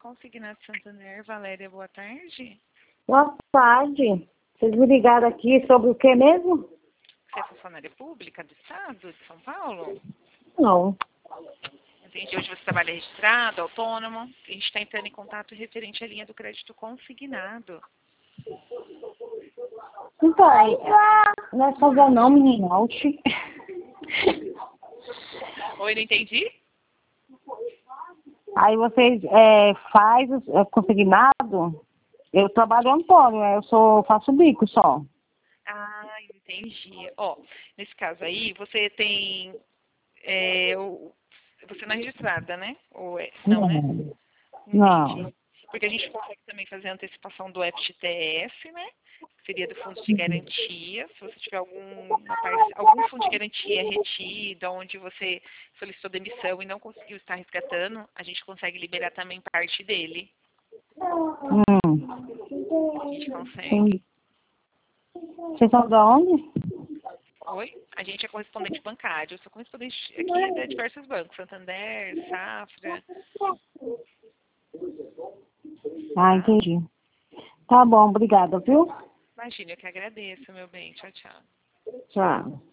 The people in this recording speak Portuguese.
Consignado Santander. Valéria, boa tarde. Boa tarde. Vocês me ligaram aqui sobre o que mesmo? Você é funcionária pública do Estado de São Paulo? Não. Entendi. Hoje você trabalha registrado, autônomo. A gente está entrando em contato referente à linha do crédito consignado. Então, não é favor não, menina. Oxi. Oi, não entendi? Aí vocês faz consignado? Eu trabalho autônomo, faço bico só. Ah, entendi. Ó, nesse caso aí, você tem... você não é registrada, né? Ou é? Não, né? Não. Entendi. Porque a gente consegue também fazer a antecipação do FGTS, né? Que seria do fundo de garantia. Se você tiver algum fundo de garantia retido, onde você solicitou demissão e não conseguiu estar resgatando, a gente consegue liberar também parte dele. A gente consegue. Vocês são de onde? Oi? A gente é correspondente bancário. Eu sou correspondente aqui de diversos bancos. Santander, Safra. Ah, entendi. Tá bom, obrigada, viu? Imagina, eu que agradeço, meu bem. Tchau, tchau. Tchau.